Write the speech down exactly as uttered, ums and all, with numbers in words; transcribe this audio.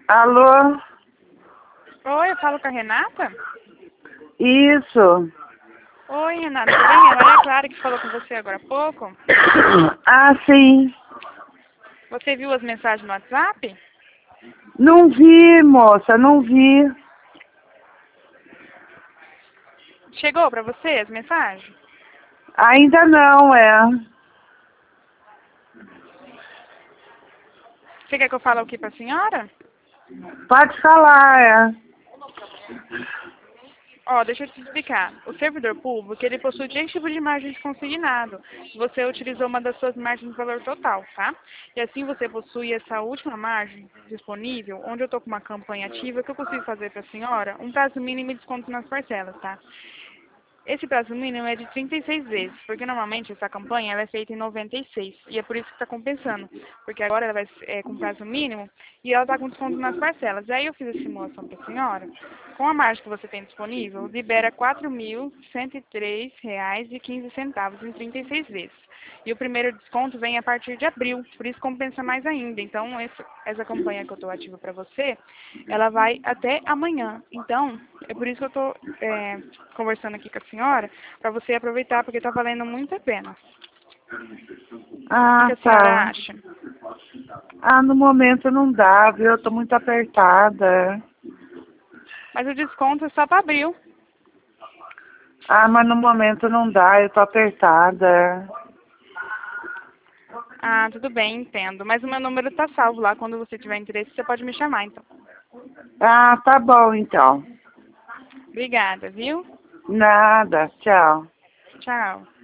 Alô? Oi, eu falo com a Renata? Isso. Oi, Renata, tudo bem? A Maria Clara que falou com você agora há pouco. Ah, sim. Você viu as mensagens no WhatsApp? Não vi, moça, não vi. Chegou pra você as mensagens? Ainda não, é. Você quer que eu fale o que pra senhora? Pode falar, é. Ó, deixa eu te explicar. O servidor público, ele possui três tipos de margens consignado. Você utilizou uma das suas margens no valor total, tá? E assim você possui essa última margem disponível, onde eu tô com uma campanha ativa que eu consigo fazer pra senhora um prazo mínimo e desconto nas parcelas, tá? Esse prazo mínimo é de trinta e seis vezes, porque normalmente essa campanha ela é feita em noventa e seis, e é por isso que está compensando, porque agora ela vai é, com prazo mínimo e ela está com desconto nas parcelas. Aí eu fiz a simulação para a senhora, com a margem que você tem disponível, libera quatro mil cento e três reais e quinze centavos em trinta e seis vezes. E o primeiro desconto vem a partir de abril, por isso compensa mais ainda. Então, esse, essa campanha que eu estou ativa para você, ela vai até amanhã. Então, é por isso que eu estou é, conversando aqui com a senhora, para você aproveitar, porque está valendo muito a pena. O que Ah, que a senhora tá. acha? Ah, no momento não dá, viu? Eu tô muito apertada. Mas o desconto é só para abril. Ah, mas no momento não dá, eu tô apertada. Ah, tudo bem, entendo. Mas o meu número está salvo lá. Quando você tiver interesse, você pode me chamar, então. Ah, tá bom então. Obrigada, viu? Nada, tchau. Tchau.